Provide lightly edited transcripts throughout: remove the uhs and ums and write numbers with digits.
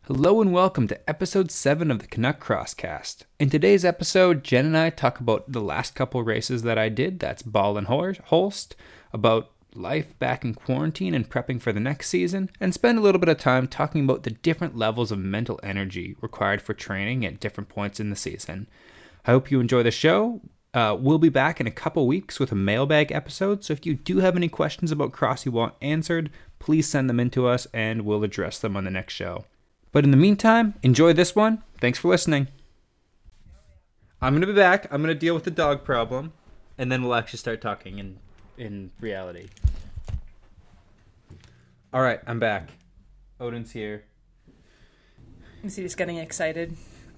Hello and welcome to episode 7 of the Canuck Crosscast. In today's episode, Jen and I talk about the last couple races that I did, that's Ball and Holst, about life back in quarantine and prepping for the next season, and spend a little bit of time talking about the different levels of mental energy required for training at different points in the season. I hope you enjoy the show. We'll be back in a couple weeks with a mailbag episode, so if you do have any questions about Cross you want answered, please send them in to us and we'll address them on the next show. But in the meantime, enjoy this one. Thanks for listening. I'm going to be back. I'm going to deal with the dog problem, and then we'll actually start talking in reality. All right, I'm back. Odin's here. Is he just getting excited?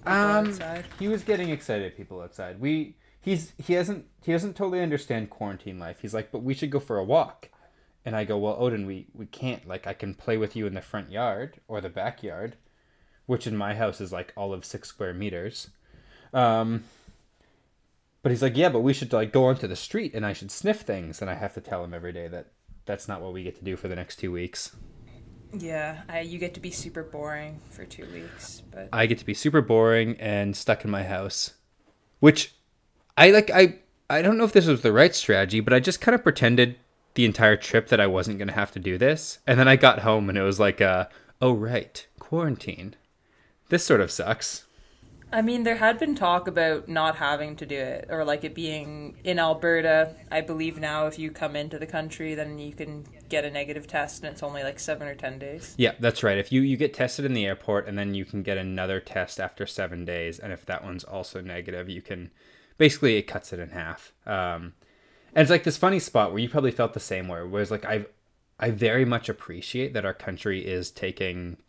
He was getting excited at people outside. He doesn't totally understand quarantine life. He's like, but we should go for a walk. And I go, well, Odin, we can't. Like, I can play with you in the front yard or the backyard, which in my house is like all of 6 square meters. But he's like, yeah, but we should like go onto the street and I should sniff things. And I have to tell him every day that that's not what we get to do for the next 2 weeks. Yeah, you get to be super boring for 2 weeks, but I get to be super boring and stuck in my house, which I like. I don't know if this was the right strategy, but I just kind of pretended the entire trip that I wasn't going to have to do this. And then I got home and it was like, oh, right, quarantine. This sort of sucks. I mean, there had been talk about not having to do it, or like it being in Alberta. I believe now if you come into the country, then you can get a negative test, and it's only like 7 or 10 days. Yeah, that's right. If you get tested in the airport and then you can get another test after 7 days, and if that one's also negative, you can basically it cuts it in half. And it's like this funny spot where you probably felt the same way. Whereas like I very much appreciate that our country is taking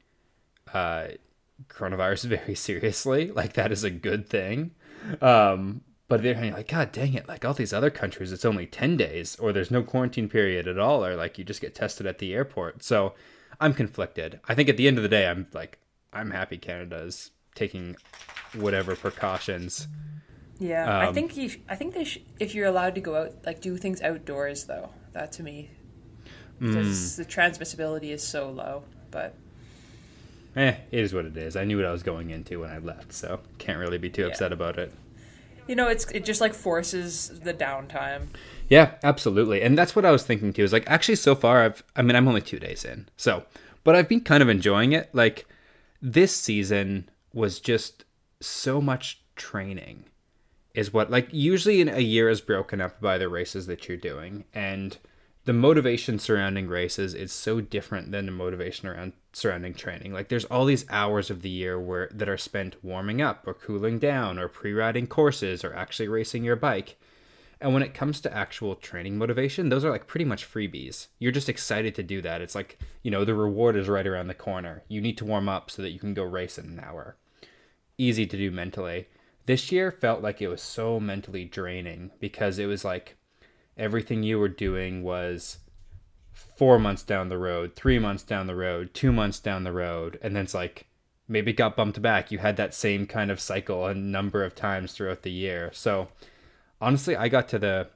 coronavirus very seriously. Like that is a good thing. But they're like, God dang it! Like all these other countries, it's only 10 days, or there's no quarantine period at all, or like you just get tested at the airport. So I'm conflicted. I think at the end of the day, I'm happy Canada's taking whatever precautions. Yeah, I think if you're allowed to go out, like do things outdoors though. That to me, because the transmissibility is so low. But It is what it is. I knew what I was going into when I left, so can't really be too upset about it. you know, it just like forces the downtime. Yeah, absolutely. And that's what I was thinking too. Is like actually so far I'm only 2 days in. So, but I've been kind of enjoying it. Like this season was just so much training is what like usually in a year is broken up by the races that you're doing, and the motivation surrounding races is so different than the motivation around surrounding training. Like there's all these hours of the year that are spent warming up or cooling down or pre-riding courses or actually racing your bike. And when it comes to actual training motivation, those are like pretty much freebies. You're just excited to do that. It's like, the reward is right around the corner. You need to warm up so that you can go race in an hour. Easy to do mentally. This year felt like it was so mentally draining because it was like everything you were doing was 4 months down the road, 3 months down the road, 2 months down the road. And then it's like, maybe it got bumped back. You had that same kind of cycle a number of times throughout the year. So honestly, I got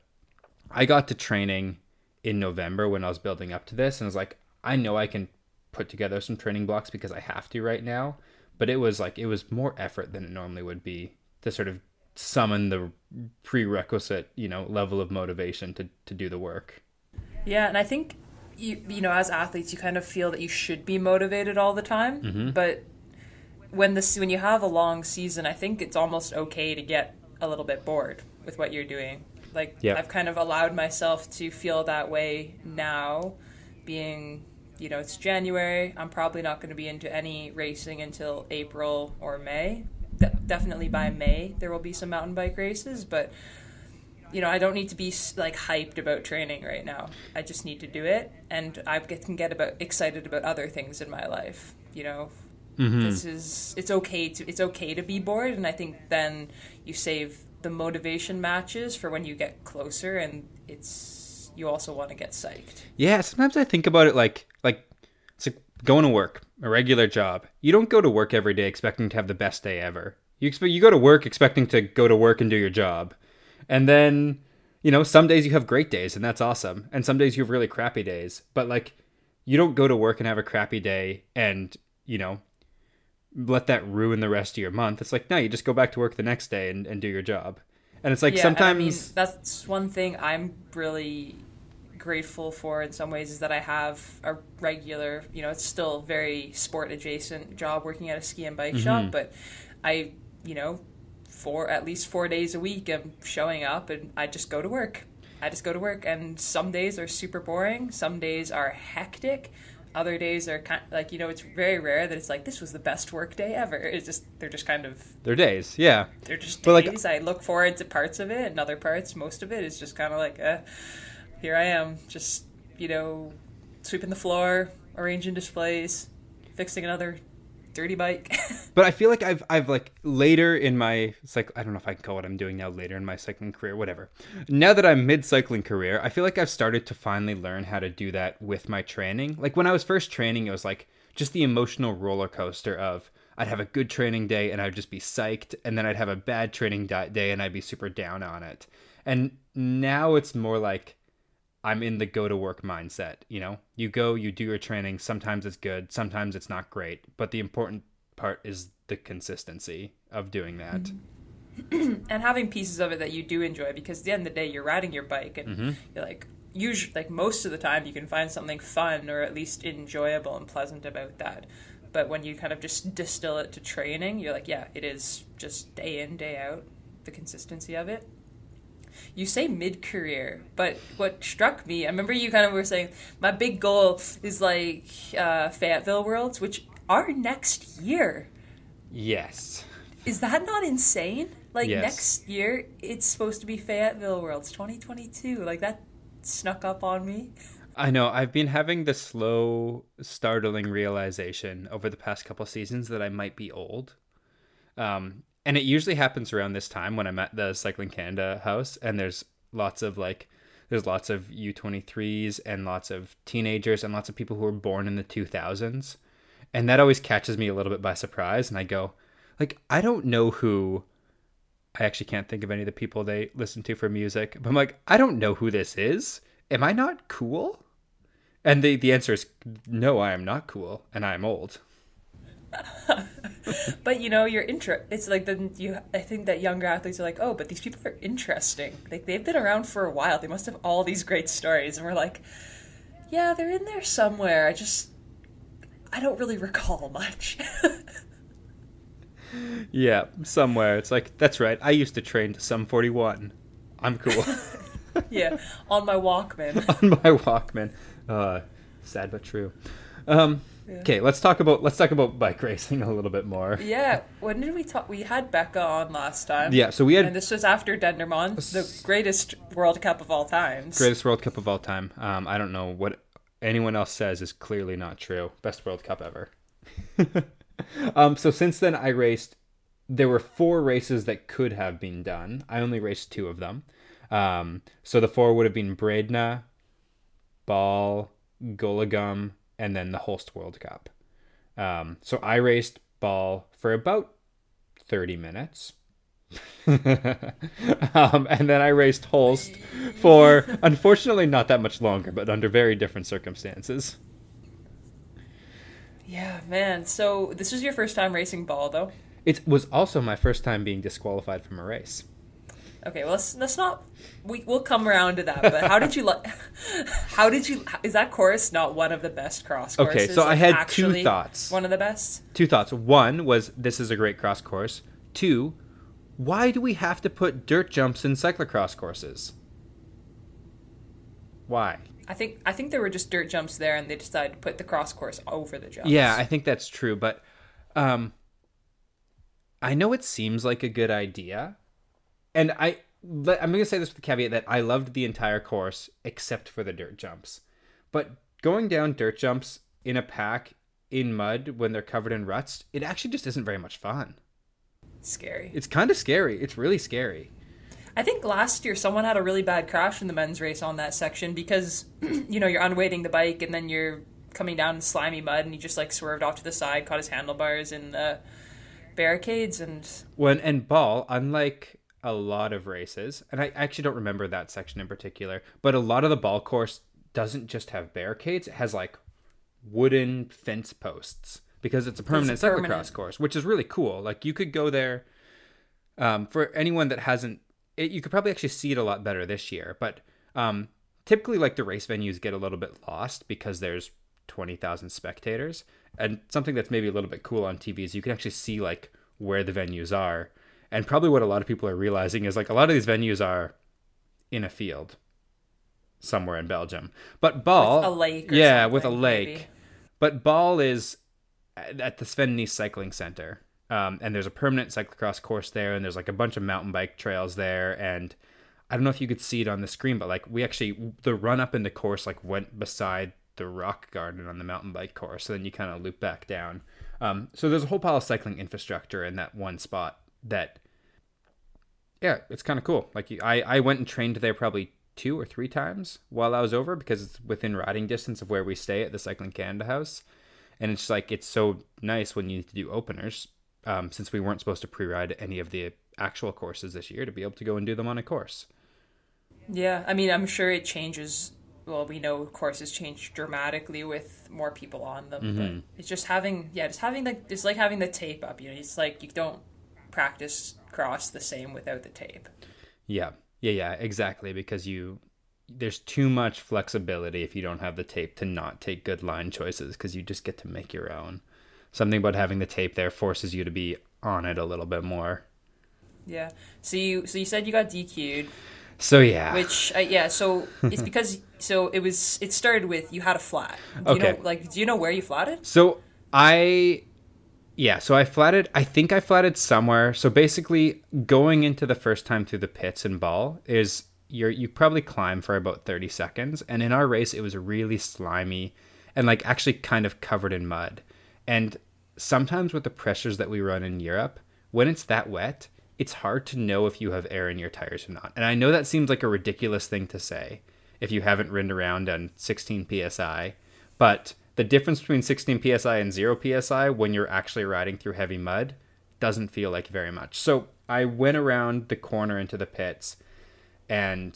to training in November when I was building up to this. And I was like, I know I can put together some training blocks because I have to right now. But it was more effort than it normally would be to sort of summon the prerequisite, level of motivation to do the work. Yeah, and I think you know as athletes you kind of feel that you should be motivated all the time, but when you have a long season, I think it's almost okay to get a little bit bored with what you're doing. Like I've kind of allowed myself to feel that way now, being it's January. I'm probably not going to be into any racing until April or May. Definitely by May there will be some mountain bike races, but I don't need to be like hyped about training right now. I just need to do it, and I can get excited about other things in my life. It's okay to be bored, and I think then you save the motivation matches for when you get closer, and you also want to get psyched. Yeah, sometimes I think about it like it's like going to work, a regular job. You don't go to work every day expecting to have the best day ever. You go to work expecting to go to work and do your job. And then, some days you have great days and that's awesome. And some days you have really crappy days. But like you don't go to work and have a crappy day and, let that ruin the rest of your month. It's like, no, you just go back to work the next day and do your job. And it's like Yeah, and I mean, sometimes, that's one thing I'm really grateful for in some ways is that I have a regular, it's still very sport adjacent job working at a ski and bike shop, mhm. but I, you know, for at least 4 days a week, I'm showing up and I just go to work. I just go to work, and some days are super boring, some days are hectic, other days are kind like, it's very rare that it's like this was the best work day ever. It's just they're just kind of They're days, yeah. they're just But like, days. I look forward to parts of it, and other parts, most of it is just kind of like, here I am, just, sweeping the floor, arranging displays, fixing another dirty bike. but I feel like I've like later in my I don't know if I can call what I'm doing now later in my cycling career, whatever. Now that I'm mid cycling career, I feel like I've started to finally learn how to do that with my training. Like when I was first training, it was like just the emotional roller coaster of I'd have a good training day and I'd just be psyched, and then I'd have a bad training day and I'd be super down on it. And now it's more like I'm in the go to work mindset. You go, you do your training. Sometimes it's good, sometimes it's not great. But the important part is the consistency of doing that. And having pieces of it that you do enjoy, because at the end of the day, you're riding your bike, and Mm-hmm. you're like, usually, like most of the time, you can find something fun or at least enjoyable and pleasant about that. But when you kind of just distill it to training, you're like, yeah, it is just day in, day out, the consistency of it. You say mid-career, but what struck me, I remember you kind of were saying, my big goal is like Fayetteville Worlds, which are next year. Yes. Is that not insane? Like Yes. next year, it's supposed to be Fayetteville Worlds 2022. Like that snuck up on me. I know. I've been having the slow, startling realization over the past couple seasons that I might be old. And it usually happens around this time when I'm at the Cycling Canada house, and there's lots of U23s and lots of teenagers and lots of people who were born in the 2000s. And that always catches me a little bit by surprise. And I go, like, I don't know who, I actually can't think of any of the people they listen to for music, but I'm like, I don't know who this is. Am I not cool? And the answer is no, I am not cool, and I am old. But your it's like I think that younger athletes are like, oh, but these people are interesting. Like they've been around for a while. They must have all these great stories, and we're like, yeah, they're in there somewhere. I don't really recall much. Yeah, somewhere. It's like, that's right. I used to train to some 41. I'm cool. Yeah, on my Walkman. On my Walkman. Uh, Sad but true. Um, Yeah. okay, let's talk about bike racing a little bit more. Yeah, when did we talk? We had Becca on last time. Yeah, so we And had this was after Dendermonde, the greatest World Cup of all times. greatest World Cup of all time. I don't know what anyone else says is clearly not true. Best World Cup ever. So since then, I raced. There were 4 races that could have been done. I only raced 2 of them. So the 4 would have been Bredna, Ball, Gulligum, and then the Holst World Cup. So I raced Ball for about 30 minutes. And then I raced Holst for, unfortunately, not that much longer, but under very different circumstances. Yeah, man. So this was your first time racing ball, though. It was also my first time being disqualified from a race. Okay, well, let's not. We'll come around to that. But how did you like? How did you? Is that course not one of the best cross courses? Okay, so I Like, had 2 actually thoughts. One of the best. 2 thoughts. One was, this is a great cross course. 2, why do we have to put dirt jumps in cyclocross courses? Why? I think there were just dirt jumps there, and they decided to put the cross course over the jumps. Yeah, I think that's true, but um, I know it seems like a good idea, and I'm going to say this with the caveat that I loved the entire course except for the dirt jumps. But going down dirt jumps in a pack in mud when they're covered in ruts, it actually just isn't very much fun. Scary. It's kind of scary. It's really scary. I think last year someone had a really bad crash in the men's race on that section because, you're unweighting the bike and then you're coming down in slimy mud and he just like swerved off to the side, caught his handlebars in the barricades and And Ball, unlike a lot of races, and I actually don't remember that section in particular, but a lot of the Ball course doesn't just have barricades, it has like wooden fence posts because it's a Because permanent it's a cyclocross permanent. course, which is really cool. Like you could go there. For anyone that hasn't, you could probably actually see it a lot better this year. But typically, like the race venues get a little bit lost because there's 20,000 spectators, and something that's maybe a little bit cool on TV is you can actually see like where the venues are. And probably what a lot of people are realizing is like a lot of these venues are in a field somewhere in Belgium. But With a Ball, lake or yeah, with a something, maybe. lake. But Ball is at the Sven Nys Cycling Center. And there's a permanent cyclocross course there, and there's like a bunch of mountain bike trails there. And I don't know if you could see it on the screen, but like we actually, the run up in the course like went beside the rock garden on the mountain bike course. So then you kind of loop back down. So there's a whole pile of cycling infrastructure in that one spot that, yeah, it's kind of cool. Like I went and trained there probably 2 or 3 times while I was over because it's within riding distance of where we stay at the Cycling Canada house. And it's like, it's so nice when you need to do openers, since we weren't supposed to pre-ride any of the actual courses this year, to be able to go and do them on a course. Yeah, I mean, I'm sure it changes. Well, we know courses change dramatically with more people on them, but it's just having, yeah, just having the, it's like having the tape up. You know, it's like you don't practice cross the same without the tape. Yeah, yeah, exactly. Because there's too much flexibility if you don't have the tape to not take good line choices because you just get to make your own. Something about having the tape there forces you to be on it a little bit more. Yeah. So you said you got DQ'd, So yeah, which yeah. So it's because it started with you had a flat. okay. Do you know where you flatted? So I Yeah, so I think I flatted somewhere. So basically, going into the first time through the pits and Ball is you probably climb for about 30 seconds. And in our race, it was really slimy and like actually kind of covered in mud. And sometimes with the pressures that we run in Europe, when it's that wet, it's hard to know if you have air in your tires or not. And I know that seems like a ridiculous thing to say if you haven't ridden around on 16 psi, but the difference between 16 psi and 0 psi when you're actually riding through heavy mud doesn't feel like very much. So I went around the corner into the pits, and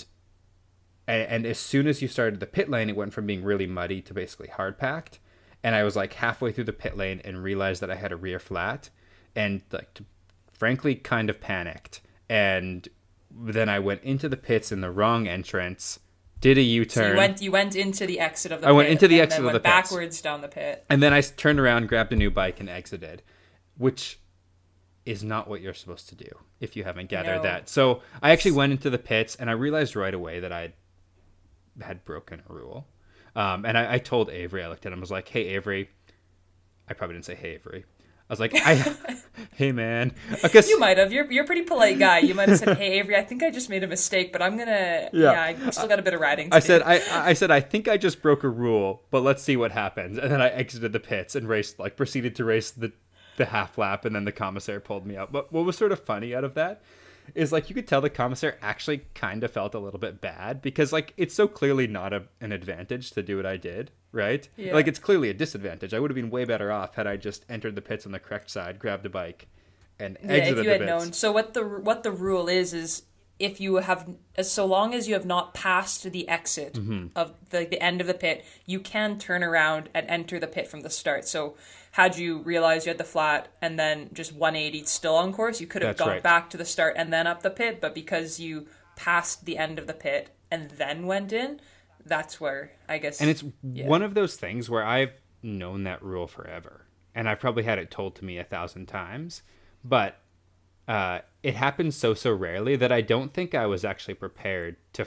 as soon as you started the pit lane, it went from being really muddy to basically hard packed. And I was like halfway through the pit lane and realized that I had a rear flat, and like frankly kind of panicked. And then I went into the pits in the wrong entrance, did a So U-turn. you went into the exit of the I went pit into the and exit then of the went pits. backwards down the pit. And then I turned around, grabbed a new bike, and exited, which is not what you're supposed to do if you haven't gathered No. that. So I actually went into the pits, and I realized right away that I had broken a rule. And I told Avery, I looked at him, I was like, hey, Avery. I probably didn't say, hey, Avery. I was like, hey, man. Because, You might have. You're a pretty polite guy. You might have said, "Hey, Avery, I think I just made a mistake, but I'm gonna. yeah. Yeah, I still got a bit of riding I to do." said, I said, I think I just broke a rule, but let's see what happens. And then I exited the pits and proceeded to race the half lap, and then the commissary pulled me out. But what was sort of funny out of that is like you could tell the commissary actually kind of felt a little bit bad because like it's so clearly not an advantage to do what I did, right? Yeah. Like it's clearly a disadvantage. I would have been way better off had I just entered the pits on the correct side, grabbed a bike, and Yeah, exited if you the had pits. known. So what the rule is if you have, so long as you have not passed the exit Mm-hmm. of the end of the pit, you can turn around and enter the pit from the start. So had you realized you had the flat and then just 180 still on course, you could have That's gone right. back to the start and then up the pit. But because you passed the end of the pit and then went in, that's where I guess. And it's yeah. one of those things where I've known that rule forever, and I've probably had it told to me 1,000 times, but it happens so rarely that I don't think I was actually prepared to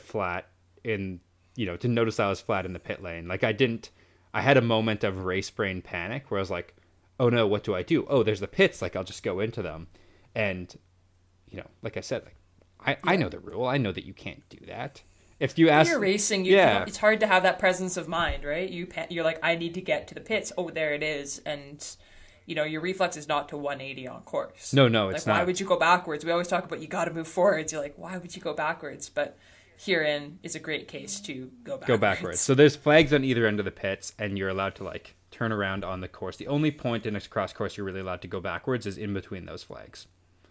to notice I was flat in the pit lane. Like I had a moment of race brain panic where I was like, oh no, what do I do? Oh, there's the pits. Like I'll just go into them. And, like I said, like I know the rule. I know that you can't do that. If you When ask, you're racing, yeah, it's hard to have that presence of mind, right? You're like, I need to get to the pits. Oh, there it is, and your reflex is not to 180 on course. no, it's Like, why not. would you go backwards? We always talk about you got to move forwards. You're like, why would you go backwards? But herein is a great case to Go backwards. So there's flags on either end of the pits, and you're allowed to like turn around on the course. The only point in a cross course you're really allowed to go backwards is in between those flags.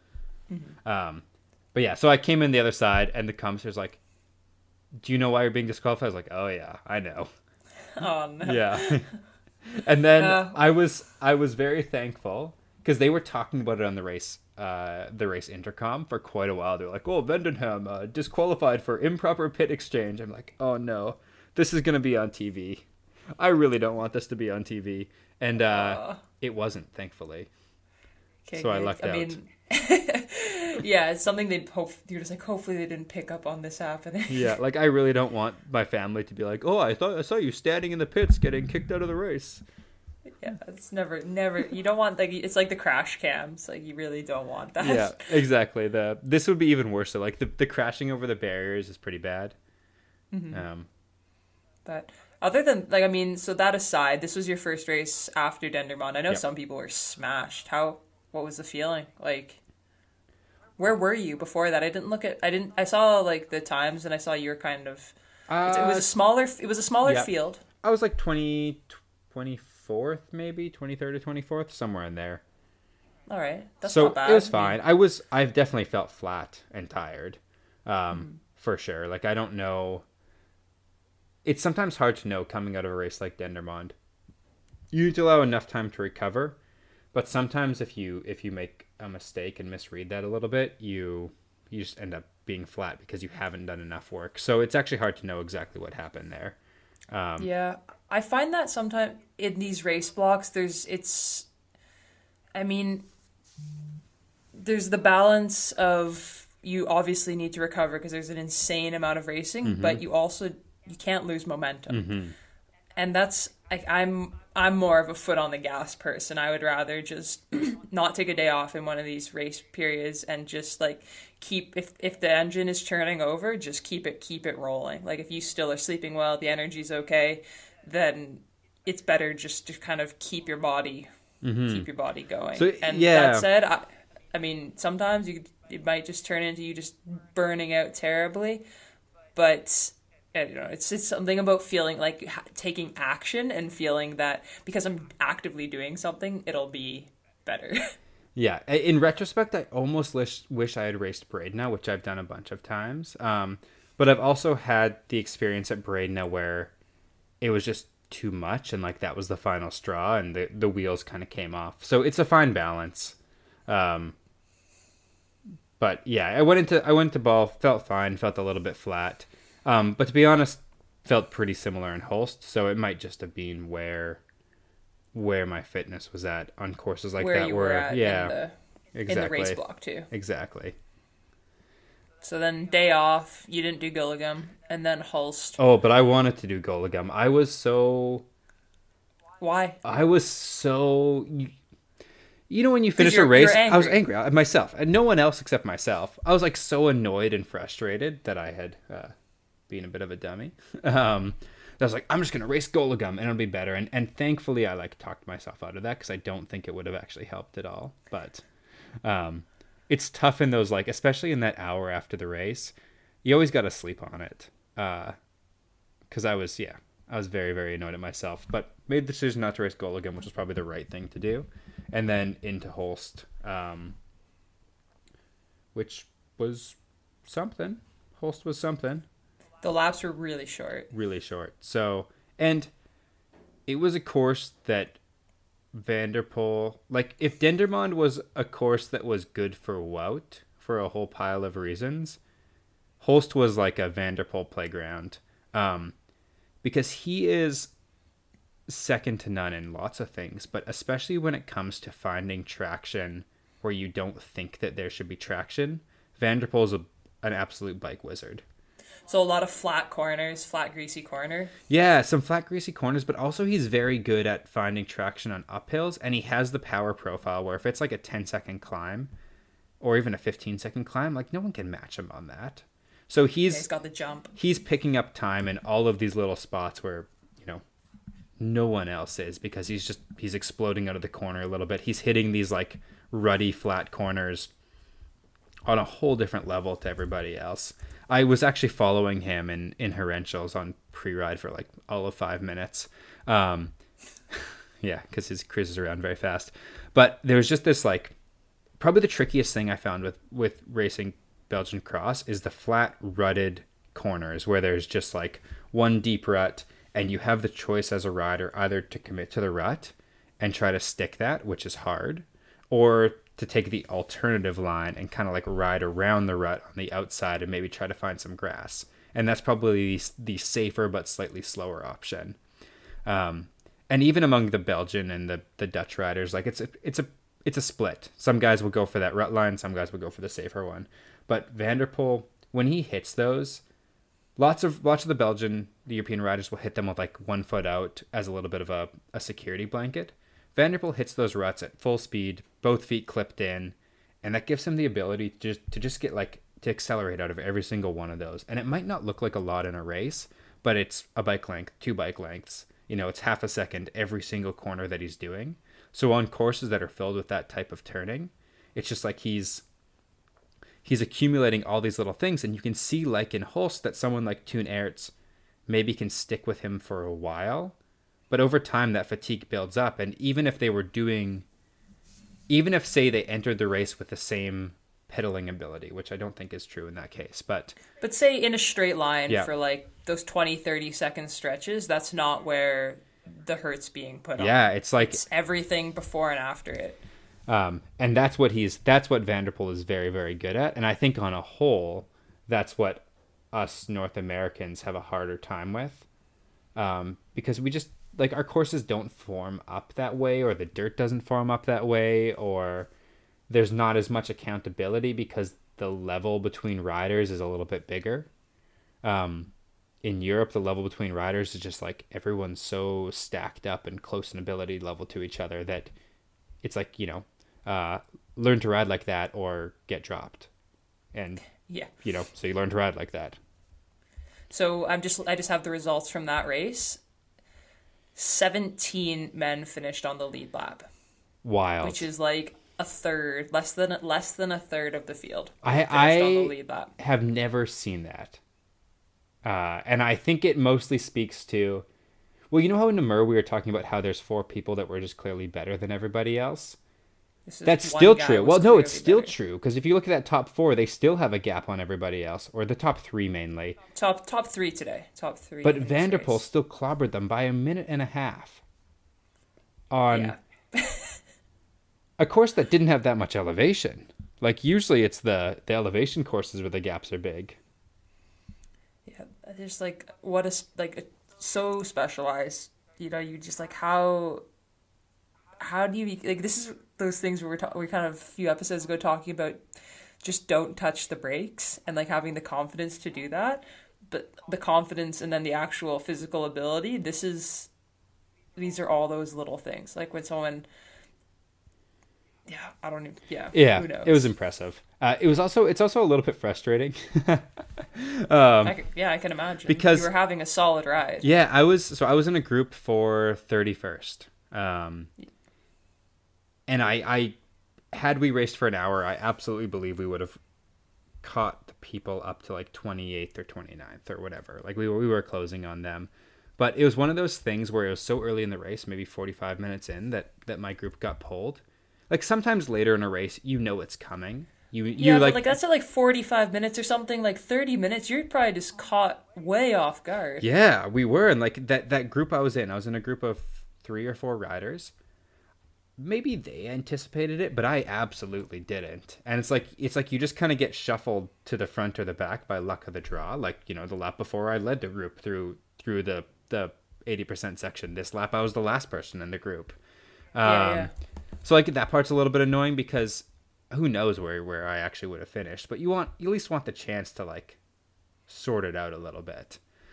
But yeah, so I came in the other side, and the commissary's like, "Do you know why you're being disqualified?" I was like, "Oh yeah, I know." Oh no. Yeah. And then Uh, I was very thankful because they were talking about it on the race intercom for quite a while. They're like, "Oh, Vendenham disqualified for improper pit exchange." I'm like, "Oh no, this is gonna be on TV. I really don't want this to be on TV." And it wasn't, thankfully. okay, So I good. lucked I out. mean, yeah, it's something they'd hope. You're just like, hopefully they didn't pick up on this happening. Yeah, like I really don't want my family to be like, "Oh, I thought I saw you standing in the pits getting kicked out of the race." Yeah, it's never. You don't want like it's like the crash cams. Like you really don't want Yeah, that. exactly. This would be even worse. So like the crashing over the barriers is pretty bad. Um, But other than like, I mean, so that aside, this was your first race after Dendermonde. I know yep. some people were smashed. How? What was the feeling like? Where were you before that? I didn't look at. I didn't. I saw like the times, and I saw you were kind of. It was Uh, a smaller. It was a smaller yeah. field. I was like 24th maybe, 23rd or 24th, somewhere in there. All right, that's not So it was bad. I fine. mean, I've definitely felt flat and tired. For sure. Like I don't know. It's sometimes hard to know coming out of a race like Dendermonde. You need to allow enough time to recover, but sometimes if you make a mistake and misread that a little bit, you just end up being flat because you haven't done enough work. So it's actually hard to know exactly what happened there. yeah, I find that sometimes in these race blocks, there's it's. I mean, there's the balance of you obviously need to recover because there's an insane amount of racing, but you can't lose momentum. And that's like I'm more of a foot on the gas person. I would rather just not take a day off in one of these race periods and just like keep if the engine is churning over, just keep it rolling. Like if you still are sleeping well, the energy's okay, then it's better just to kind of keep your body going. So And that yeah, said, I mean sometimes it might just turn into you just burning out terribly, but I don't know. It's something about feeling like taking action and feeling that because I'm actively doing something, it'll be better. yeah. In retrospect, I almost wish I had raced Braidna, which I've done a bunch of times. But I've also had the experience at Braidna where it was just too much, and like that was the final straw, and the wheels kind of came off. So it's a fine balance. Um, but yeah, I went to ball, felt fine, felt a little bit flat. But to be honest, felt pretty similar in Holst. So it might just have been where my fitness was at on courses like Where that. you were Where at yeah, in the race exactly, block too. exactly. So then day off, you didn't do Gilligam, and then Hulst. Oh, but I wanted to do Goligum. Why? I was so you know when you Because finish a you're race, I was angry. angry at myself, and no one else except myself. I was like so annoyed and frustrated that I had been a bit of a dummy. I was like, I'm just gonna race Goligum and it'll be better. And thankfully, I like talked myself out of that because I don't think it would have actually helped at all. But um, it's tough in those like, especially in that hour after the race, you always got to sleep on it. Because I was very very annoyed at myself, but made the decision not to race Goligum, which was probably the right thing to do, and then into Holst, which was something. Holst was something The laps were really short. really short. So and it was a course that Vanderpool, like if Dendermonde was a course that was good for Wout for a whole pile of reasons, Holst was like a Vanderpool playground. Um, because he is second to none in lots of things, but especially when it comes to finding traction where you don't think that there should be traction, Vanderpool's an absolute bike wizard. So a lot of flat corners, flat greasy corner. Yeah, some flat, greasy corners, but also he's very good at finding traction on uphills, and he has the power profile where if it's like a 10-second climb or even a 15-second climb, like no one can match him on that. So Yeah, he's got the jump. he's picking up time in all of these little spots where no one else is because he's exploding out of the corner a little bit. He's hitting these like ruddy flat corners on a whole different level to everybody else. I was actually following him in Herentials on pre-ride for like all of 5 minutes. Um, yeah, because his cruises around very fast. But there was just this like probably the trickiest thing I found with racing Belgian cross is the flat rutted corners where there's just like one deep rut and you have the choice as a rider either to commit to the rut and try to stick that, which is hard, or to take the alternative line and kind of like ride around the rut on the outside and maybe try to find some grass. And that's probably the safer but slightly slower option. And even among the Belgian and the Dutch riders, like it's a split. Some guys will go for that rut line, some guys will go for the safer one. But Van der Poel, when he hits those, lots of the European riders will hit them with like 1 foot out as a little bit of a security blanket. Van der Poel hits those ruts at full speed, both feet clipped in, and that gives him the ability to just get like to accelerate out of every single one of those. And it might not look like a lot in a race, but it's a bike length, 2 bike lengths. It's half a second every single corner that he's doing. So on courses that are filled with that type of turning, it's just like he's accumulating all these little things, and you can see like in Hulst that someone like Toon Aerts maybe can stick with him for a while, but over time that fatigue builds up. And even if say they entered the race with the same pedaling ability, which I don't think is true in that case, but say in a straight line for like those 20-30 second stretches, that's not where the hurt's being put on. Yeah, it's like it's everything before and after it. And that's what Van der Poel is very, very good at. And I think on a whole, that's what us North Americans have a harder time with. Because we just, like, our courses don't form up that way, or the dirt doesn't form up that way, or there's not as much accountability because the level between riders is a little bit bigger. In Europe, the level between riders is just like everyone's so stacked up and close in ability level to each other that it's like, learn to ride like that or get dropped. And, so you learn to ride like that. So I just have the results from that race. 17 men finished on the lead lap. Wild. Which is like a third, less than a third of the field. I on the lead lap. Have never seen that. And I think it mostly speaks to, well, you know how in Namur we were talking about how there's 4 people that were just clearly better than everybody else? That's still true. Well, no, it's still true, because if you look at that top 4, they still have a gap on everybody else, or the top 3 mainly. Top 3 today. Top 3. But Van der Poel still clobbered them by a minute and a half on a course that didn't have that much elevation. Like, usually it's the elevation courses where the gaps are big. Yeah, there's like so specialized. You just like how do you like, this is those things where we kind of a few episodes ago talking about just don't touch the brakes and like having the confidence to do that, but the confidence and then the actual physical ability. These are all those little things. Like when someone. Yeah, I don't even. Yeah, who knows? It was impressive. It's also a little bit frustrating. I can imagine, because you were having a solid ride. Yeah, I was in a group for 31st, and I had we raced for an hour, I absolutely believe we would have caught the people up to like 28th or 29th or whatever. Like we were closing on them. But it was one of those things where it was so early in the race, maybe 45 minutes in, that my group got pulled. Like sometimes later in a race, it's coming. But that's at like 45 minutes or something. Like 30 minutes, you're probably just caught way off guard. Yeah, we were. And like that group I was in a group of 3 or 4 riders. Maybe they anticipated it, but I absolutely didn't. And it's like you just kind of get shuffled to the front or the back by luck of the draw. Like, the lap before I led the group through the 80% section. This lap I was the last person in the group. So like that part's a little bit annoying because who knows where I actually would have finished, but you at least want the chance to like sort it out a little bit.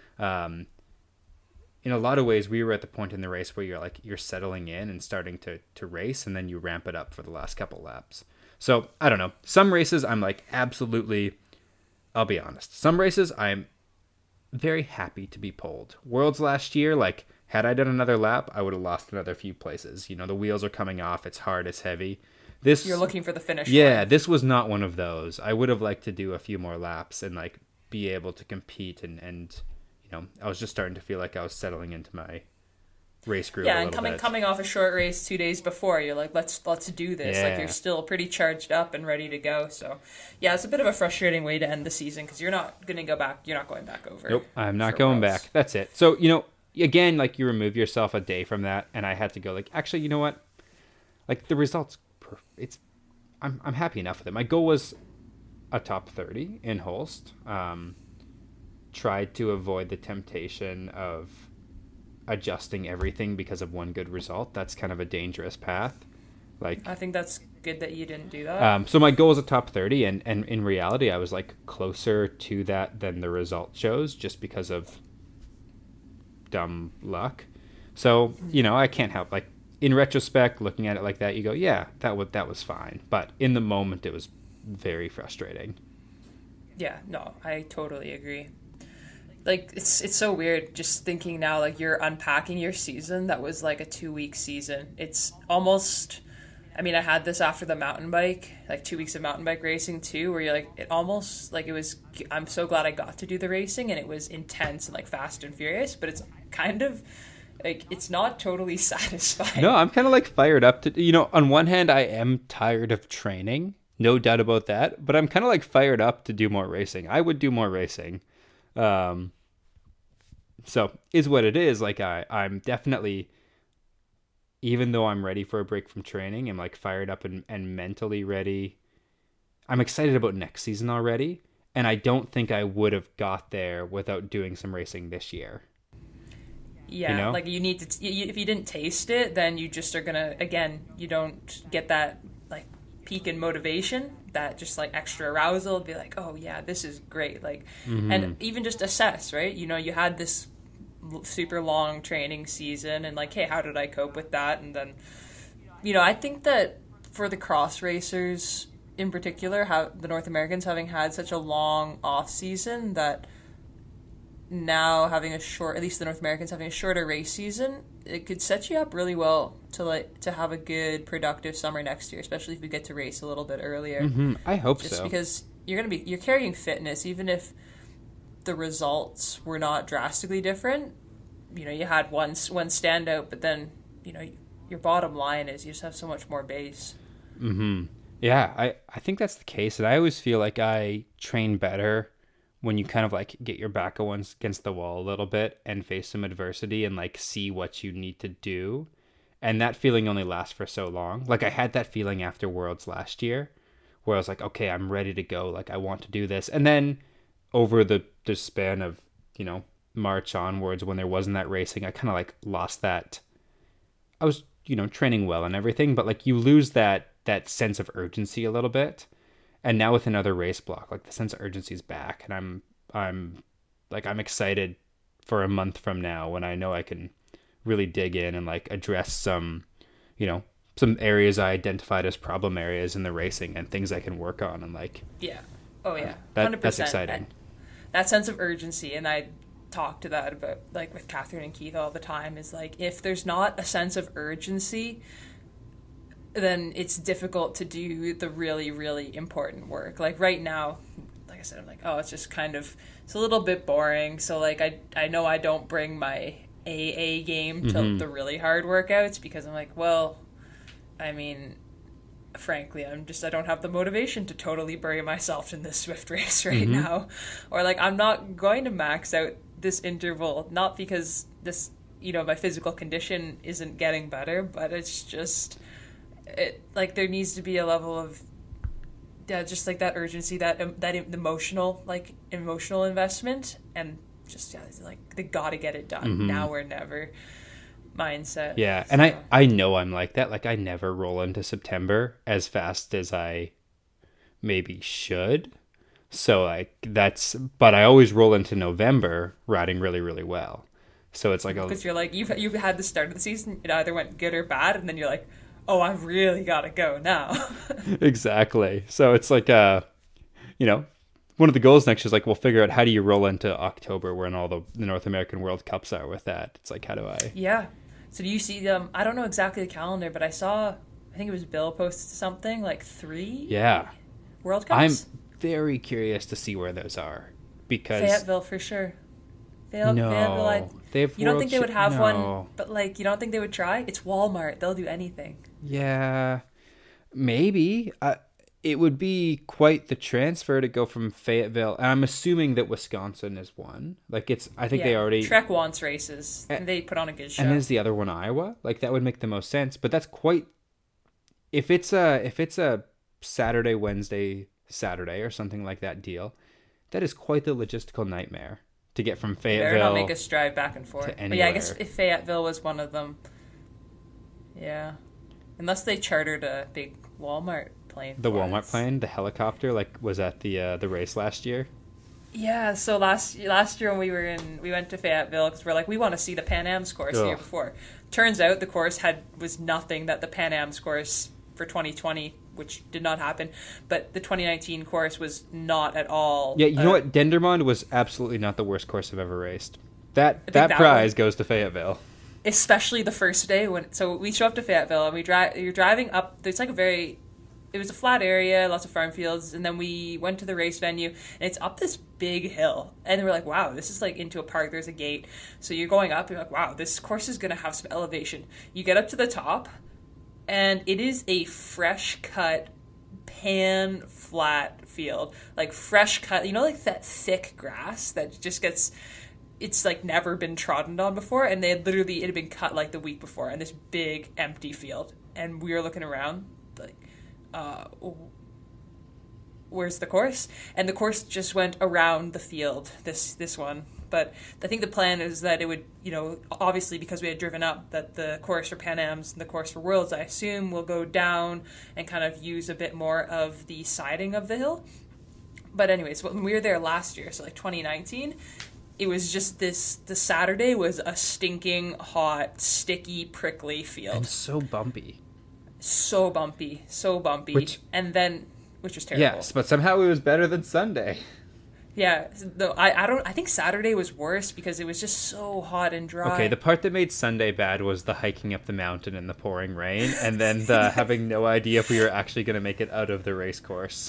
In a lot of ways, we were at the point in the race where you're settling in and starting to race, and then you ramp it up for the last couple laps. So I don't know. Some races I'm like absolutely. I'll be honest. Some races I'm very happy to be pulled. Worlds last year, like. Had I done another lap, I would have lost another few places. The wheels are coming off. It's hard. It's heavy. You're looking for the finish line. Yeah, this was not one of those. I would have liked to do a few more laps and like be able to compete. And I was just starting to feel like I was settling into my race group. Yeah, and coming off a short race 2 days before, you're like, let's do this. Yeah. Like you're still pretty charged up and ready to go. So yeah, it's a bit of a frustrating way to end the season because you're not going to go back. You're not going back over. Nope, I'm not going back. That's it. So again, like you remove yourself a day from that, and I had to go like, actually, you know what? Like the results, it's I'm happy enough with it. My goal was a top 30 in Holst. Tried to avoid the temptation of adjusting everything because of one good result. That's kind of a dangerous path. Like, I think that's good that you didn't do that. so my goal is a top 30, and in reality, I was like closer to that than the result shows, just because of dumb luck. So I can't help, like, in retrospect, looking at it like that, you go, yeah, that was fine. But in the moment, it was very frustrating. Yeah, no, I totally agree. Like it's so weird just thinking now like you're unpacking your season that was like a 2 week season. It's almost, I mean, I had this after the mountain bike, like 2 weeks of mountain bike racing too, where you're like, it almost like it was, I'm so glad I got to do the racing and it was intense and like fast and furious, but it's kind of like, it's not totally satisfying. No, I'm kind of like fired up to, on one hand, I am tired of training, no doubt about that, but I'm kind of like fired up to do more racing. I would do more racing. Um, so is what it is. Like I'm definitely, even though I'm ready for a break from training, I'm like fired up and mentally ready. I'm excited about next season already. And I don't think I would have got there without doing some racing this year. Yeah, like you need to, if you didn't taste it, then you just are gonna, again, you don't get that like peak in motivation, that just like extra arousal, be like, oh yeah, this is great. Like, and even just assess, right? You had this super long training season and like, hey, how did I cope with that? And then, I think that for the cross racers in particular, how the North Americans having had such a long off season, that now having a short, at least the North Americans having a shorter race season, it could set you up really well to have a good productive summer next year, especially if you get to race a little bit earlier. I hope so. Just because you're carrying fitness, even if the results were not drastically different. You had one standout, but then your bottom line is you just have so much more base. Yeah, I think that's the case, and I always feel like I train better when you kind of like get your back against the wall a little bit and face some adversity and like see what you need to do. And that feeling only lasts for so long. Like I had that feeling after Worlds last year where I was like, okay, I'm ready to go. Like I want to do this. And then over the span of, March onwards, when there wasn't that racing, I kind of like lost that. I was, training well and everything, but like you lose that sense of urgency a little bit. And now with another race block, like the sense of urgency is back, and I'm excited for a month from now when I know I can really dig in and like address some areas I identified as problem areas in the racing and things I can work on, and like, yeah, oh yeah, 100%. That's exciting. That sense of urgency, and I talk to that about like with Catherine and Keith all the time, is like if there's not a sense of urgency, then it's difficult to do the really, really important work. Like right now, like I said, I'm like, oh, it's just kind of, it's a little bit boring. So like I know I don't bring my AA game to the really hard workouts because I'm like, well, I mean, frankly, I don't have the motivation to totally bury myself in this Swift race right now. Or like, I'm not going to max out this interval, not because this, my physical condition isn't getting better, but it's just, like there needs to be a level of just like that urgency, that emotional investment, and just like they gotta get it done now or never mindset. Yeah, so. And I know I'm like that. Like I never roll into September as fast as I maybe should. So like but I always roll into November riding really, really well. So it's like because you're like you've had the start of the season, it either went good or bad, and then you're like, oh, I really gotta go now. Exactly. So it's like, one of the goals next year is like, we'll figure out how do you roll into October when all the North American World Cups are with that. It's like, how do I? Yeah. So do you see them? I don't know exactly the calendar, but I think it was Bill posted something like 3 World Cups. I'm very curious to see where those are because Fayetteville for sure. Fayetteville, you don't think they would have one, but like you don't think they would try? It's Walmart. They'll do anything. Yeah, maybe. it would be quite the transfer to go from Fayetteville. And I'm assuming that Wisconsin is one. Like it's, I think they Yeah, already. Trek wants races. And they put on a good And show. is the other one Iowa? Like that would make the most sense. But that's quite. If it's a Saturday, Wednesday, Saturday, or something like that deal, that is quite the logistical nightmare to get from You better not make Fayetteville us drive back and forth. to But yeah, I guess anywhere. if Fayetteville was one of them, yeah. Unless they chartered a big Walmart plane The for Walmart us. plane, the helicopter, like was at the race last year. Yeah, so last year when we went to Fayetteville because we're like we want to see the Pan Am's course the year Ugh. before. Turns out the course was nothing that the Pan Am's course for 2020, which did not happen, but the 2019 course was not at all. Yeah, you know what? Dendermonde was absolutely not the worst course I've ever raced. That I think that that prize one, goes to Fayetteville. especially the first day when so we show up to Fayetteville and we drive. You're driving up. There's like a very it was a flat area, lots of farm fields, and then we went to the race venue, and it's up this big hill, and we're like, wow, this is like into a park. There's a gate, so you're going up. You're like, wow, this course is gonna have some elevation. You get up to the top, and it is a fresh cut pan flat field, like fresh cut. You know, like that thick grass that just gets. It's like never been trodden on before, and it had been cut like the week before, and this big empty field, and we were looking around like uh, where's the course? And the course just went around the field, this one. But I think the plan is that it would, obviously because we had driven up, that the course for Pan Am's and the course for Worlds, I assume, will go down and kind of use a bit more of the siding of the hill. But anyways, when we were there last year, so like 2019, it was just the Saturday was a stinking, hot, sticky, prickly And field. so bumpy. So bumpy, so bumpy. Which was terrible. Yes, but somehow it was better than Sunday. Yeah, no, I think Saturday was worse because it was just so hot and dry. Okay, the part that made Sunday bad was the hiking up the mountain in the pouring rain, and then the having no idea if we were actually going to make it out of the race course.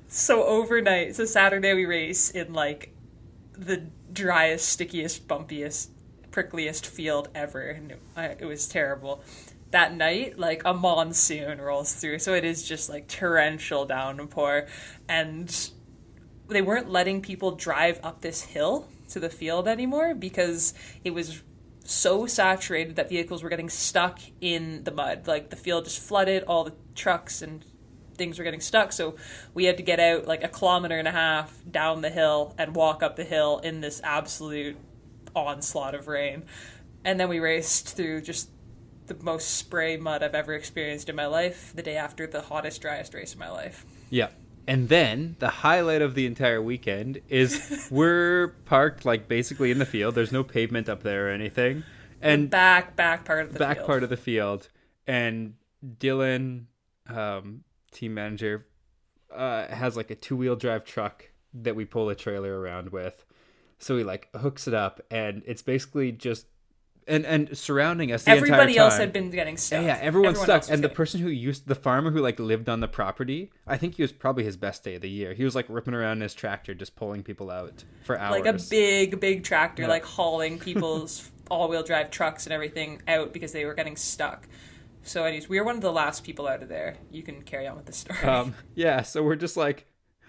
So Saturday we race in like the driest, stickiest, bumpiest, prickliest field ever, and it was terrible. That night, like a monsoon rolls through, so it is just like torrential downpour, and they weren't letting people drive up this hill to the field anymore because it was so saturated that vehicles were getting stuck in the mud. Like the field just flooded, all the trucks and things were getting stuck. So we had to get out like 1.5 kilometers down the hill and walk up the hill in this absolute onslaught of rain. And then we raced through just the most spray mud I've ever experienced in my life the day after the hottest, driest race of my life. Yeah. And then the highlight of the entire weekend is we're parked like basically in the field. There's no pavement up there or anything. And Back part of the back field. part of the field. And Dylan, team manager, has like a 2-wheel drive truck that we pull a trailer around with. So he like hooks it up, and it's basically just and surrounding us the Everybody entire time. else had been getting stuck. Yeah, everyone's Everyone stuck. else was And the getting- person the farmer who like lived on the property, I think he was probably his best day of the year. He was like ripping around in his tractor, just pulling people out for hours. like a big tractor, Yeah. like hauling people's all-wheel drive trucks and everything out because they were getting stuck. So anyways, we were one of the last people out of there. You can carry on with the story. Yeah, so we're just like,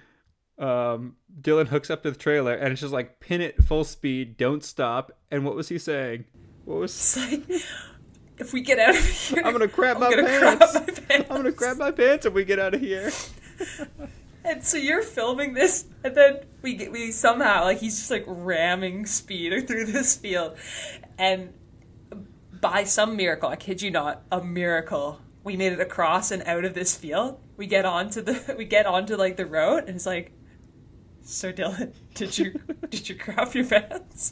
Dylan hooks up to the trailer, and it's just like, pin it full speed, don't stop. And what was he saying? What was It's like, if we get out of here, I'm gonna crap my gonna pants. crap my pants. I'm gonna grab my pants if we get out of here. And so you're filming this, and then we somehow, like, he's just like ramming speed through this field, and by some miracle, I kid you not, a miracle, we made it across and out of this field. We get onto like the road, and it's like, so Dylan, did you crap your pants?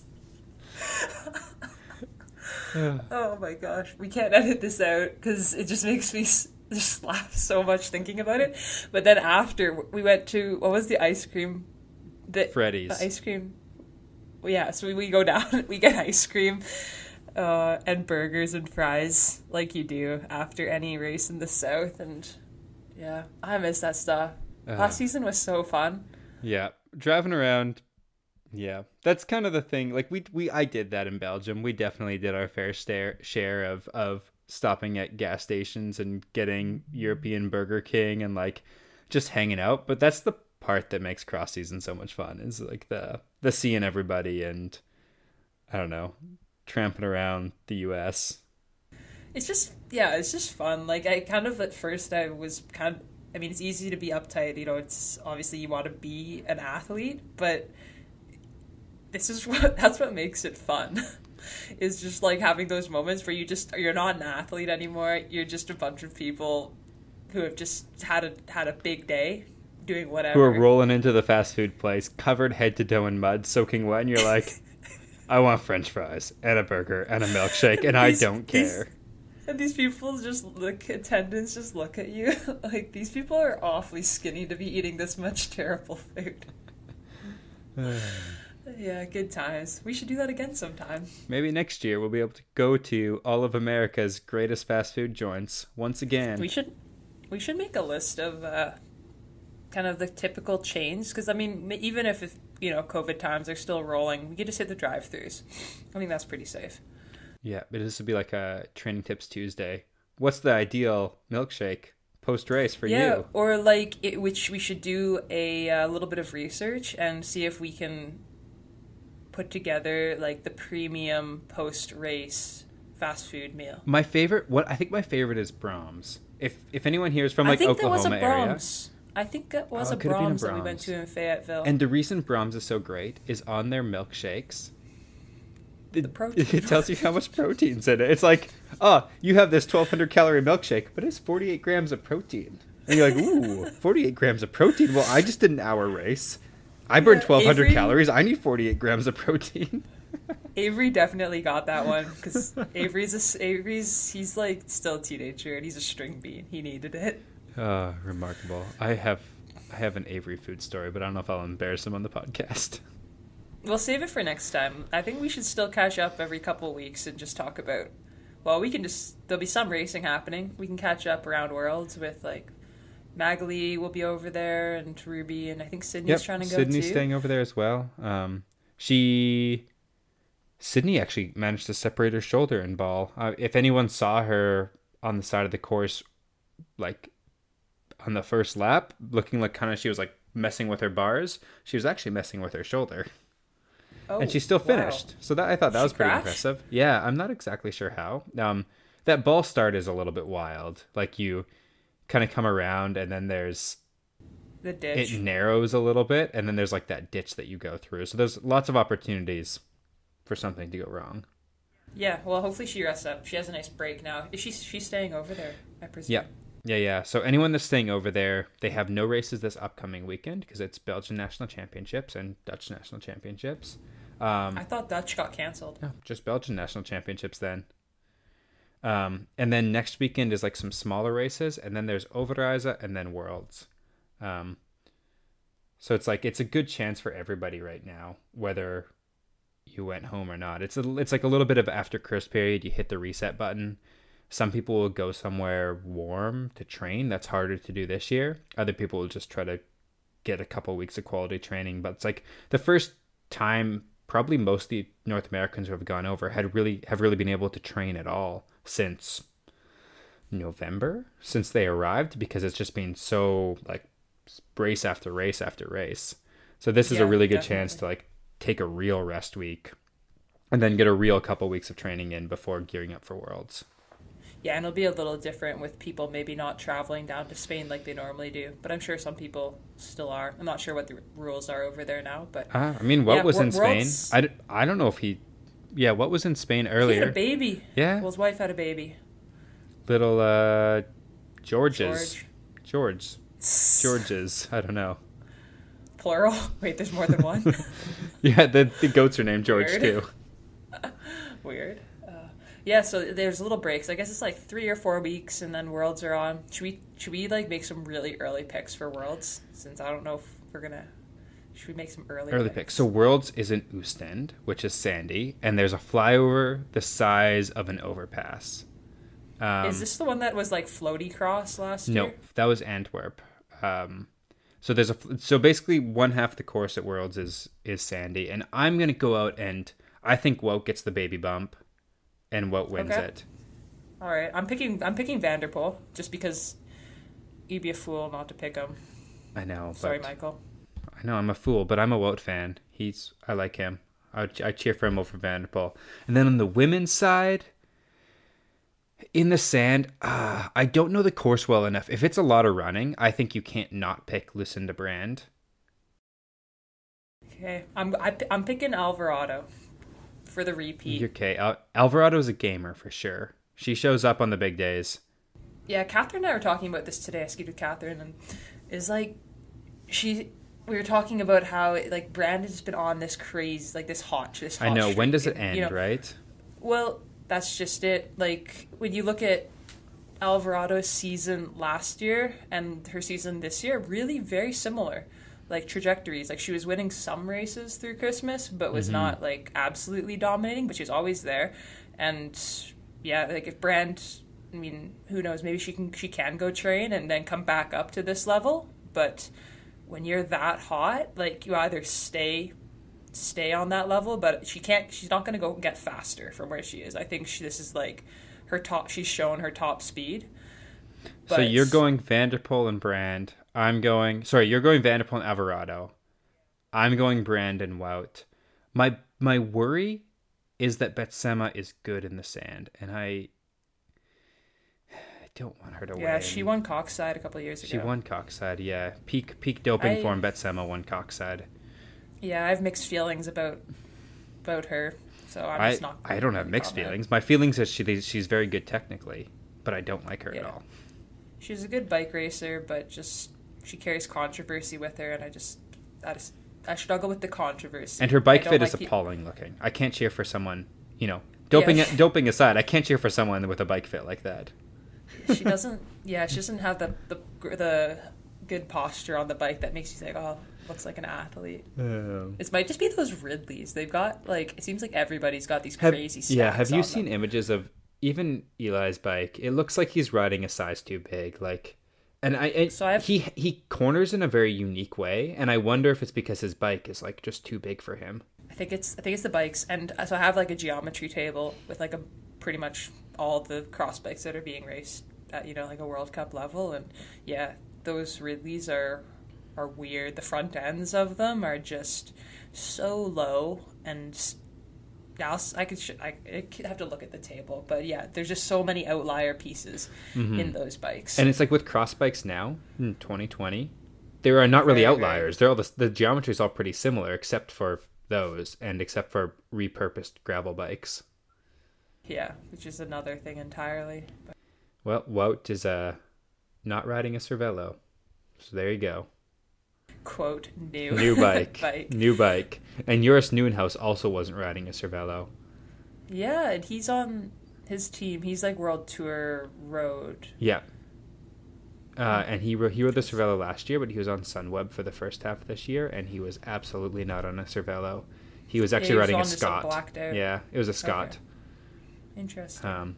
Oh my gosh, we can't edit this out because it just makes me just laugh so much thinking about it. But then after we went to what was the ice cream? Freddy's. The ice cream. Well, yeah, so we go down, we get ice cream and burgers and fries like you do after any race in the South, and yeah, I miss that stuff. Last season was so fun. Yeah, driving around. Yeah, that's kind of the thing. Like I did that in Belgium. We definitely did our fair share of stopping at gas stations and getting European Burger King and like just hanging out. But that's the part that makes cross season so much fun, is like the seeing everybody and I don't know, tramping around the US. It's just, yeah, it's just fun. Like, I kind of, at first, I was kind of, I mean, it's easy to be uptight, you know, it's obviously you want to be an athlete, but this is that's what makes it fun. Is just like having those moments where you're not an athlete anymore. You're just a bunch of people who have just had a big day doing Who are whatever. rolling into the fast food place, covered head to toe in mud, soaking wet, and you're like, I want French fries and a burger and a milkshake, and I don't care. And these people just look, attendants just look at you like these people are awfully skinny to be eating this much terrible food. Yeah, good times. We should do that again sometime. Maybe next year we'll be able to go to all of America's greatest fast food joints once again. We should make a list of kind of the typical chains, because I mean, even if you know COVID times are still rolling, we could just hit the drive-throughs. I think that's pretty safe. Yeah, but this would be like a Training Tips Tuesday. What's the ideal milkshake post race for Yeah, you? or like which we should do a little bit of research and see if we can put together like the premium post race fast food meal. My favorite, what I think my favorite is Brahms. If anyone here is from like I think that was a Oklahoma area, Brahms. I think that was Oh, a it could have been a Brahms that we went Brahms. to in Fayetteville. and the reason Brahms is so great is on their milkshakes. The protein. It tells you how much protein's in it. It's like, oh, you have this 1,200 calorie milkshake, but it's 48 grams of protein. And you're like, ooh, 48 grams of protein. Well, I just did an hour race. I burned Yeah, 1,200 Avery- calories. I need 48 grams of protein. Avery definitely got that one because Avery's he's like still a teenager and he's a string bean. He needed it. Remarkable. I have an Avery food story, but I don't know if I'll embarrass him on the podcast. We'll save it for next time. I think we should still catch up every couple of weeks and just talk about. Well, we can just there'll be some racing happening. We can catch up around Worlds with like Magali will be over there and Ruby and I think Sydney's trying to go Sydney's too. staying over there as well. Sydney actually managed to separate her shoulder in ball. If anyone saw her on the side of the course, like on the first lap, looking like kind of she was like messing with her bars, she was actually messing with her shoulder, Oh, and she still wow. finished. So I thought that She was pretty crashed? impressive. Yeah, I'm not exactly sure how. That ball start is a little bit wild. Like you kind of come around, and then The ditch. it narrows a little bit, and then there's like that ditch that you go through. So there's lots of opportunities for something to go wrong. Yeah, well, hopefully she rests up. She has a nice break now. Is she's staying over there? I presume. Yeah. So anyone that's staying over there, they have no races this upcoming weekend because it's Belgian National Championships and Dutch National Championships. I thought Dutch got canceled. No, just Belgian National Championships then. And then next weekend is like some smaller races, and then there's Overijse and then Worlds. So it's like it's a good chance for everybody right now, whether you went home or not. It's like a little bit of after Chris period. You hit the reset button. Some people will go somewhere warm to train. That's harder to do this year. Other people will just try to get a couple weeks of quality training. But it's like the first time probably most of the North Americans who have gone over have really been able to train at all since November, since they arrived, because it's just been so like race after race after race. So this is a Yeah, really good definitely. chance to like take a real rest week and then get a real couple weeks of training in before gearing up for Worlds. Yeah, and it'll be a little different with people maybe not traveling down to Spain like they normally do. But I'm sure some people still are. I'm not sure what the rules are over there now, but I mean, what yeah, was in Spain? Worlds- I don't know if what was in Spain he had earlier? a baby. Yeah. Well, his wife had a baby. Little Georges. Georges. I don't know. Plural. Wait, there's more than one. Yeah, the goats are named George Weird. too. Weird. Yeah, so there's little breaks. I guess it's like 3 or 4 weeks, and then Worlds are on. Should we like make some really early picks for Worlds? Since I don't know if we're gonna. Should we make some early Picks. So Worlds is in Ostend, which is sandy, and there's a flyover the size of an overpass. Is this the one that was like floaty cross last year? No, that was Antwerp. So basically one half of the course at Worlds is sandy, and I'm gonna go out and I think Wout gets the baby bump, and Wout wins Okay. it. All right, I'm picking Vanderpool just because you'd be a fool not to pick him. I know, Sorry, but Michael. I know I'm a fool, but I'm a Wout fan. I like him. I cheer for him over Van der Poel. And then on the women's side, in the sand, I don't know the course well enough. If it's a lot of running, I think you can't not pick Lucinda Brand. Okay, I'm picking Alvarado for the You're repeat. okay. Alvarado's a gamer for sure. She shows up on the big days. Yeah, Catherine and I were talking about this today. I skied with Catherine, and is like she. We were talking about how like Brandon's been on this craze, like this I hot know. When does streak, it and end, right? well, that's just it. Like when you look at Alvarado's season last year and her season this year, really very similar, like trajectories. Like she was winning some races through Christmas, but was Mm-hmm. not like absolutely dominating, but she was always there. And yeah, like if Brand, I mean, who knows? Maybe she can go train and then come back up to this level. But when you're that hot, like you either stay on that level, but she can't. She's not going to go get faster from where she is. I think this is like her top. She's shown her top speed, So you're but going Vanderpool and Brand. I'm going. Sorry, you're going Vanderpool and Alvarado. I'm going Brand and Wout. My worry is that Betsema is good in the sand, and I don't want her to yeah, she win. won Coxside a couple of years She ago. won Coxside, yeah. Peak doping I form. Betsema won Coxside. Yeah, I have mixed feelings about her, so I'm I just not I going to don't have really mixed comment. feelings. My feelings is she's very good technically, but I don't like her at Yeah, all. she's a good bike racer, but just she carries controversy with her, and I just I struggle with the And her controversy. I bike don't fit is like people. appalling looking. I can't cheer for someone, you know, Yeah, doping aside, I can't cheer for someone with a bike fit like that. she doesn't. Yeah, she doesn't have the good posture on the bike that makes you think, oh, looks like an athlete. Um, It might just be those Ridleys. They've got like it seems like everybody's got these have crazy yeah, have stacks you on seen them. images of even Eli's bike? It looks like he's riding a size too big. Like, and So I have he corners in a very unique way, and I wonder if it's because his bike is like just too big for him. I think it's the bikes, and so I have like a geometry table with like a pretty much all the cross bikes that are being raced at like a World Cup level, and yeah, those Ridleys are weird. The front ends of them are just so low, and yeah, I could have to look at the table, but yeah, there's just so many outlier pieces Hmm. in those bikes. And it's like with cross bikes now in 2020, there are not really Very, very. outliers. They're all the geometry is all pretty similar, except for those, and except for repurposed gravel bikes. Yeah, which is another thing entirely. Well, Wout is not riding a Cervelo, so there you go. Quote new New bike, bike. new bike, and Joris Nieuwenhuis also wasn't riding a Cervelo. Yeah, and he's on his team. He's like World Tour Road. Yeah, and he rode the Cervelo last year, but he was on Sunweb for the first half of this year, and he was absolutely not on a Cervelo. He was Yeah, actually he was riding a on just like Scott. blacked out. Yeah, it was a Okay, Scott. interesting. Um,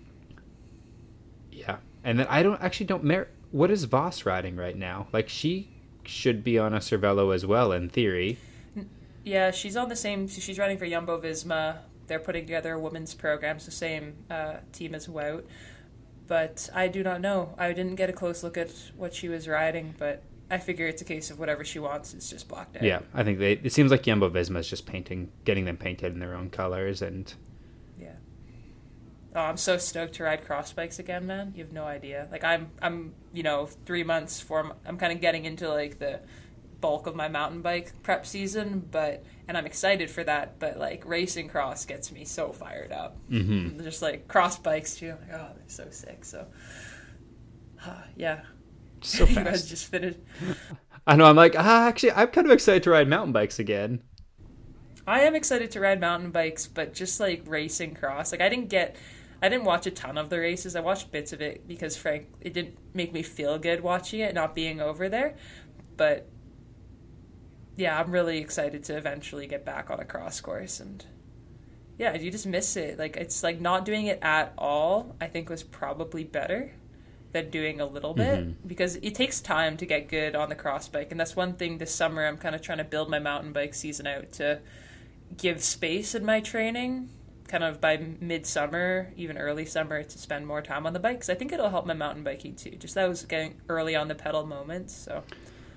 yeah, and then I don't mer. What is Voss riding right now? Like she should be on a Cervelo as well in theory. Yeah, she's on the same. So she's running for Jumbo Visma. They're putting together a women's program, it's the same team as Wout. But I do not know. I didn't get a close look at what she was riding, but I figure it's a case of whatever she wants. It's just blocked out. Yeah, I think it seems like Jumbo Visma is just getting them painted in their own colors, and Yeah. Oh, I'm so stoked to ride cross bikes again, man. You have no idea. Like I'm 3 months for. I'm kind of getting into like the bulk of my mountain bike prep season, and I'm excited for that. But like racing cross gets me so fired up. mm-hmm. Just like cross bikes too. I'm like, oh, they're so sick. So, yeah. So You guys fast. just finished. I know. I'm like, actually, I'm kind of excited to ride mountain bikes again. I am excited to ride mountain bikes, but just like racing cross. Like I didn't watch a ton of the races. I watched bits of it because Frank, it didn't make me feel good watching it, not being over there. But yeah, I'm really excited to eventually get back on a cross course, and yeah, you just miss it. Like it's like not doing it at all, I think was probably better than doing a little bit Mm-hmm. because it takes time to get good on the cross bike, and that's one thing this summer I'm kind of trying to build my mountain bike season out to give space in my training kind of by midsummer, even early summer, to spend more time on the bike because I think it'll help my mountain biking too. Just that was getting early on the pedal moments. So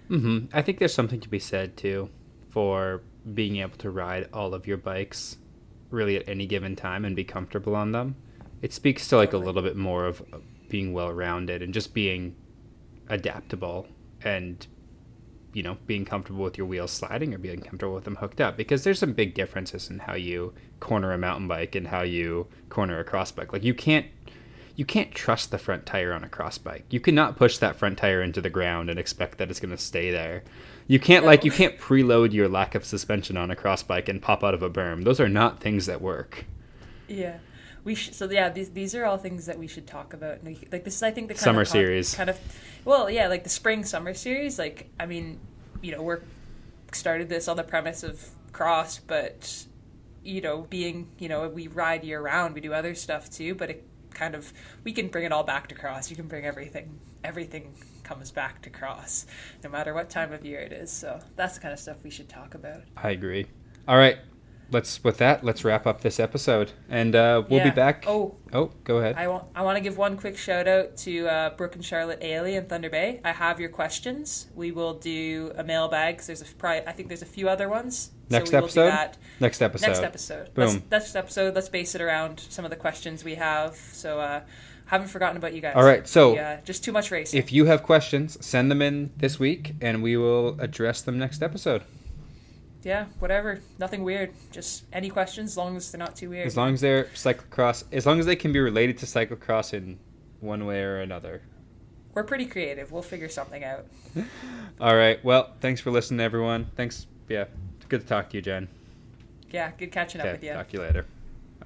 I think there's something to be said too for being able to ride all of your bikes really at any given time and be comfortable on them. It speaks to like a Totally. little bit more of being well rounded and just being adaptable and being comfortable with your wheels sliding or being comfortable with them hooked up, because there's some big differences in how you corner a mountain bike and how you corner a cross bike. Like you can't trust the front tire on a cross bike. You cannot push that front tire into the ground and expect that it's going to stay there. You can't No. you can't preload your lack of suspension on a cross bike and pop out of a berm. Those are not things that work. Yeah. So yeah, these are all things that we should talk about. Like this is, I think, the kind Summer of series. well, yeah, like the spring summer series. Like, I mean, we're started this on the premise of cross, but being, we ride year round, we do other stuff too, but it kind of, we can bring it all back to cross. You can bring everything comes back to cross, no matter what time of year it is. So that's the kind of stuff we should talk about. I agree. All right. Let's wrap up this episode, and we'll be Yeah. back. Oh, Go ahead. I want to give one quick shout out to Brooke and Charlotte Ailey in Thunder Bay. I have your questions. We will do a mailbag, 'cause I think there's a few other ones. Next so we will episode? do that Next episode. next episode. Boom. Next episode. Let's base it around some of the questions we have. So haven't forgotten about you guys. All right, so just too much racing. If you have questions, send them in this week, and we will address them next episode. Yeah, whatever. Nothing weird. Just any questions, as long as they're not too weird. As long as they're cyclocross, as long as they can be related to cyclocross in one way or another. We're pretty creative. We'll figure something out. All right. Well, thanks for listening, everyone. Thanks. Yeah. Good to talk to you, Jen. Yeah, good catching up with Okay. you. Talk to you later. Bye.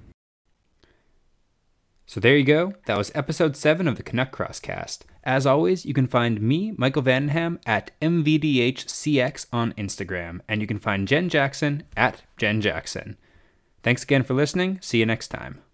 So there you go. That was episode 7 of the Canuck Crosscast. As always, you can find me, Michael Vandenham, at MVDHCX on Instagram, and you can find Jen Jackson at Jen Jackson. Thanks again for listening. See you next time.